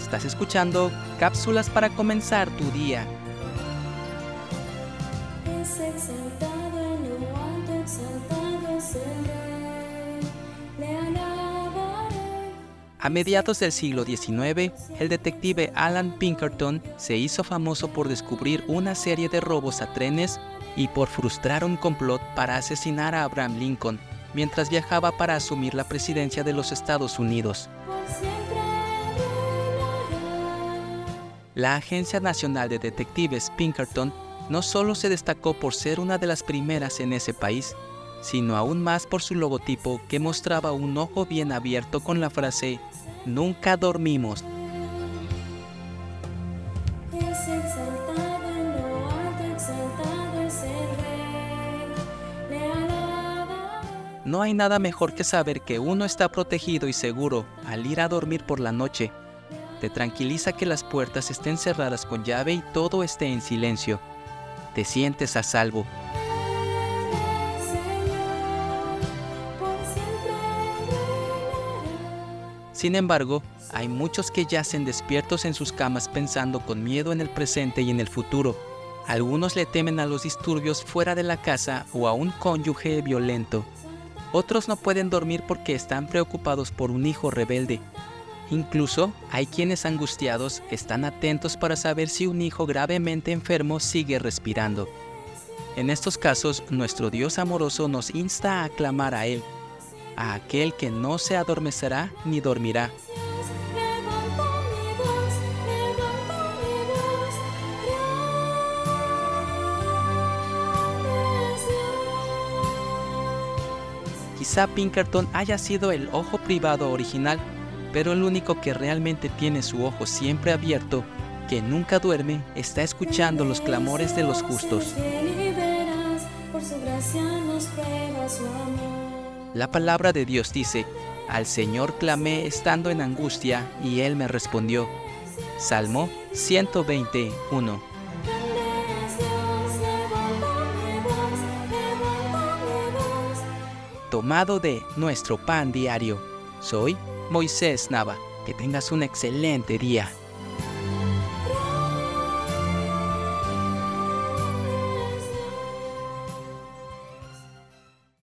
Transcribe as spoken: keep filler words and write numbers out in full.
Estás escuchando cápsulas para comenzar tu día. Es exaltado en lo alto, exaltado es el Rey, le alabaré. A mediados del siglo diecinueve, el detective Alan Pinkerton se hizo famoso por descubrir una serie de robos a trenes y por frustrar un complot para asesinar a Abraham Lincoln mientras viajaba para asumir la presidencia de los Estados Unidos. Por siempre reinará. La Agencia Nacional de Detectives Pinkerton no solo se destacó por ser una de las primeras en ese país, sino aún más por su logotipo que mostraba un ojo bien abierto con la frase "Nunca dormimos". Es exaltado en lo alto, exaltado es el Rey, le alabaré. No hay nada mejor que saber que uno está protegido y seguro al ir a dormir por la noche. Te tranquiliza que las puertas estén cerradas con llave y todo esté en silencio. Te sientes a salvo. Señor, por siempre reinará. Sin embargo, hay muchos que yacen despiertos en sus camas pensando con miedo en el presente y en el futuro. Algunos le temen a los disturbios fuera de la casa o a un cónyuge violento. Otros no pueden dormir porque están preocupados por un hijo rebelde. Incluso hay quienes angustiados están atentos para saber si un hijo gravemente enfermo sigue respirando. En estos casos, nuestro Dios amoroso nos insta a clamar a Él, a aquel que no se adormecerá ni dormirá. Levanto mi voz, levanto mi voz, grande es Dios. Quizá Pinkerton haya sido el ojo privado original, pero el único que realmente tiene su ojo siempre abierto, que nunca duerme, está escuchando los clamores de los justos. Te liberas, por su gracia nos prueba su amor. La palabra de Dios dice: "Al Señor clamé estando en angustia, y Él me respondió". Salmo ciento veintiuno. Grande es Dios, levanto mi voz, levanto mi voz. Tomado de Nuestro Pan Diario. Soy Moisés Nava. Que tengas un excelente día.